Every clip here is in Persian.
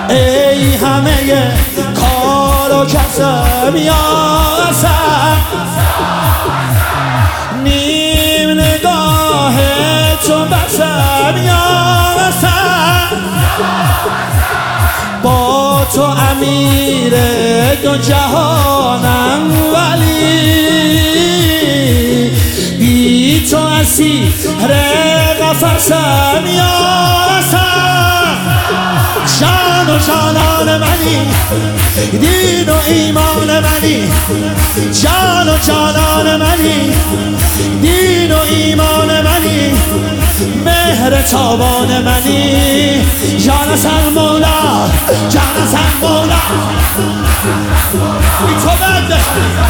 ای همه کار و کسب یا حسن، نیم نگاه تو بسم یا حسن، با تو امیر دو جهانم ولی، بی تو اسیر قفسم یا حسن، جان و جانان منی، دین و ایمان منی، جان و جانان منی، دین و ایمان منی، مهر تابان منی، جان حسن مولا، جان حسن مولا، بی تو بنده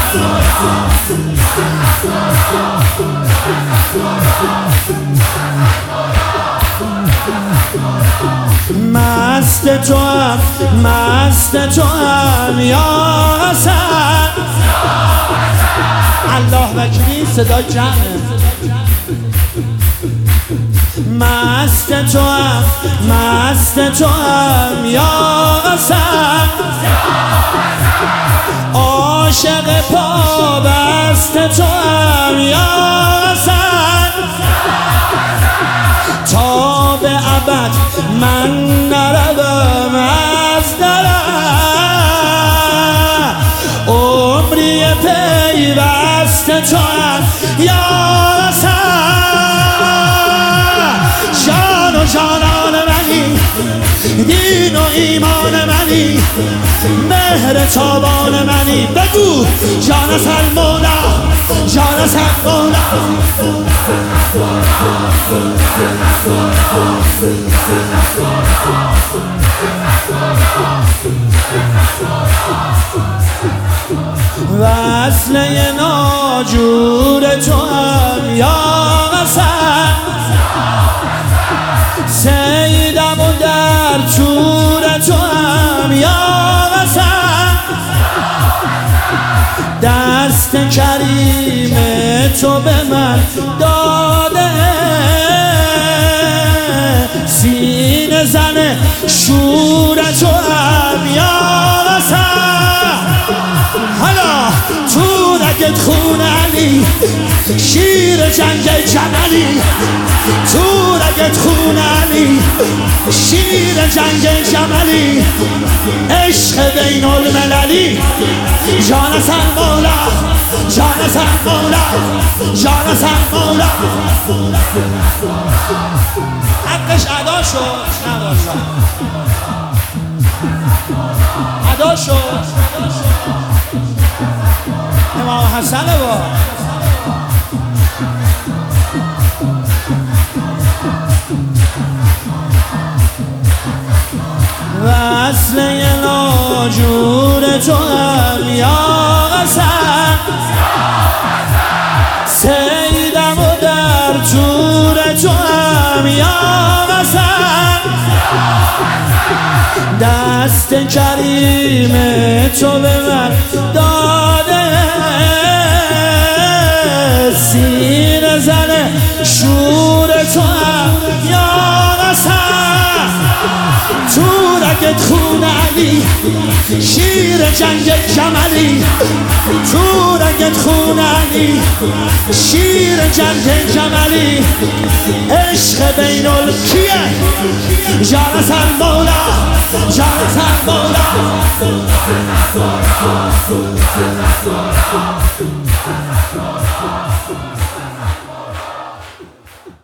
مست تو هم یا حسن، الله وکیلی صدای جمعه، مست تو هم یا حسن، عاشق پابست تو هم یا حسن، تا به ابد من نروم از درم، عمری پیوست تو هم یا حسن، جان و جانان منی، دین و ایمان منی، مهر تابان منی، بگو جان حسن مولا، جان حسن مولا، وصله ناجور تو هم یا حسن، سیدم و در تور تو هم یا حسن، دست کریم تو به من داده، سینه زن شور تو هم یا حسن، حالا تو رگت خون علی، شیر جنگ جملی، تو رگت خون علی، شیر جنگ جملی، عشق بین المللی، جان حسن مولا، جان حسن مولا، جان حسن مولا، حقش ادا شد، ادا شد، امام حسن با وصله ناجور تو هم یا حسن، سیدم و در تور تو هم یا حسن، دست کریم تو به من داده، سینه زن شور تو هم یا حسن، تو رگت خون علی، شیر جنگ جملی، تو رگت خون علی، شیر جنگ جملی، عشق بین الکیه، جان حسن مولا، جان حسن مولا.